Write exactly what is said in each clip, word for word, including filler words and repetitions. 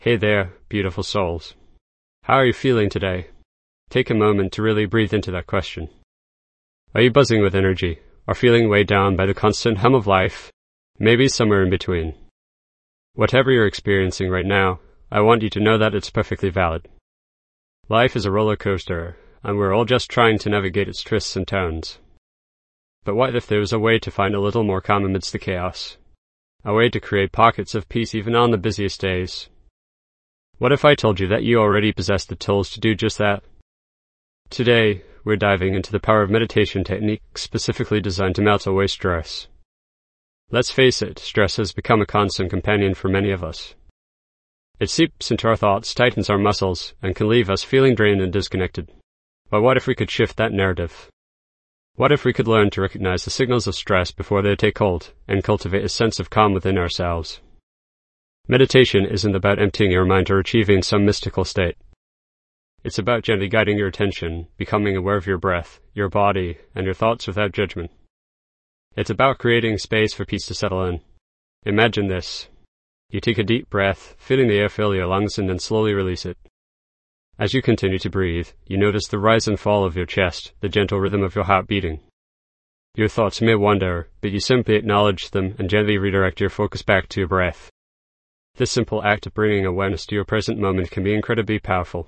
Hey there, beautiful souls. How are you feeling today? Take a moment to really breathe into that question. Are you buzzing with energy, or feeling weighed down by the constant hum of life? Maybe somewhere in between. Whatever you're experiencing right now, I want you to know that it's perfectly valid. Life is a roller coaster, and we're all just trying to navigate its twists and turns. But what if there was a way to find a little more calm amidst the chaos? A way to create pockets of peace even on the busiest days? What if I told you that you already possess the tools to do just that? Today, we're diving into the power of meditation techniques specifically designed to melt away stress. Let's face it, stress has become a constant companion for many of us. It seeps into our thoughts, tightens our muscles, and can leave us feeling drained and disconnected. But what if we could shift that narrative? What if we could learn to recognize the signals of stress before they take hold, and cultivate a sense of calm within ourselves? Meditation isn't about emptying your mind or achieving some mystical state. It's about gently guiding your attention, becoming aware of your breath, your body, and your thoughts without judgment. It's about creating space for peace to settle in. Imagine this. You take a deep breath, feeling the air fill your lungs, and then slowly release it. As you continue to breathe, you notice the rise and fall of your chest, the gentle rhythm of your heart beating. Your thoughts may wander, but you simply acknowledge them and gently redirect your focus back to your breath. This simple act of bringing awareness to your present moment can be incredibly powerful.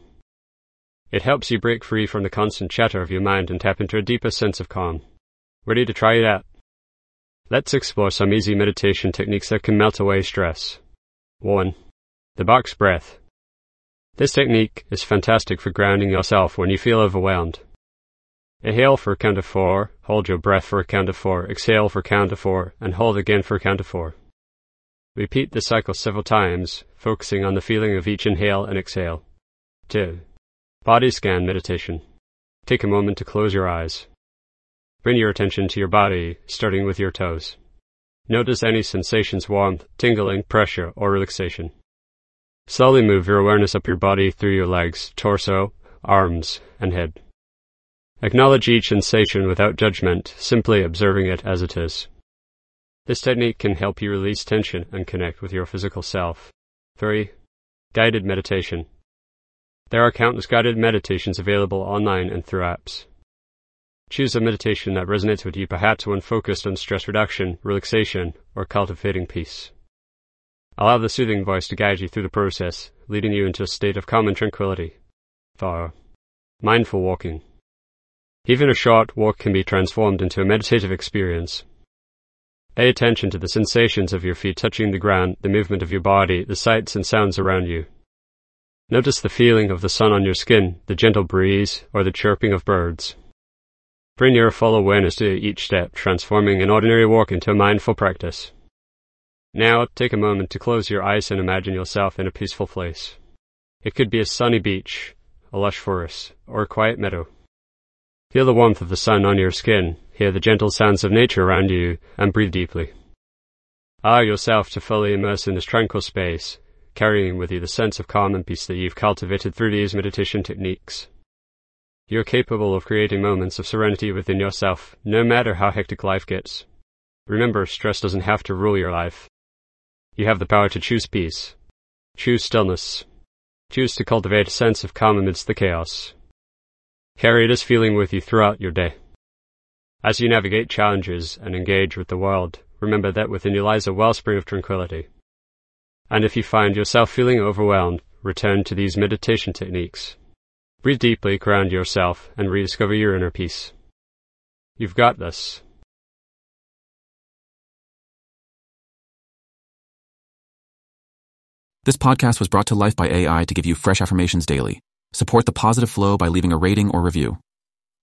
It helps you break free from the constant chatter of your mind and tap into a deeper sense of calm. Ready to try that? Let's explore some easy meditation techniques that can melt away stress. one. The box breath. This technique is fantastic for grounding yourself when you feel overwhelmed. Inhale for a count of four, hold your breath for a count of four, exhale for a count of four, and hold again for a count of four. Repeat this cycle several times, focusing on the feeling of each inhale and exhale. two. Body scan meditation. Take a moment to close your eyes. Bring your attention to your body, starting with your toes. Notice any sensations, warmth, tingling, pressure, or relaxation. Slowly move your awareness up your body through your legs, torso, arms, and head. Acknowledge each sensation without judgment, simply observing it as it is. This technique can help you release tension and connect with your physical self. three. Guided meditation. There are countless guided meditations available online and through apps. Choose a meditation that resonates with you, perhaps one focused on stress reduction, relaxation, or cultivating peace. Allow the soothing voice to guide you through the process, leading you into a state of calm and tranquility. four. Mindful walking. Even a short walk can be transformed into a meditative experience. Pay attention to the sensations of your feet touching the ground, the movement of your body, the sights and sounds around you. Notice the feeling of the sun on your skin, the gentle breeze, or the chirping of birds. Bring your full awareness to each step, transforming an ordinary walk into a mindful practice. Now, take a moment to close your eyes and imagine yourself in a peaceful place. It could be a sunny beach, a lush forest, or a quiet meadow. Feel the warmth of the sun on your skin, hear the gentle sounds of nature around you, and breathe deeply. Allow yourself to fully immerse in this tranquil space, carrying with you the sense of calm and peace that you've cultivated through these meditation techniques. You're capable of creating moments of serenity within yourself, no matter how hectic life gets. Remember, stress doesn't have to rule your life. You have the power to choose peace. Choose stillness. Choose to cultivate a sense of calm amidst the chaos. Carry this feeling with you throughout your day. As you navigate challenges and engage with the world, remember that within you lies a wellspring of tranquility. And if you find yourself feeling overwhelmed, return to these meditation techniques. Breathe deeply, ground yourself, and rediscover your inner peace. You've got this. This podcast was brought to life by A I to give you fresh affirmations daily. Support the positive flow by leaving a rating or review.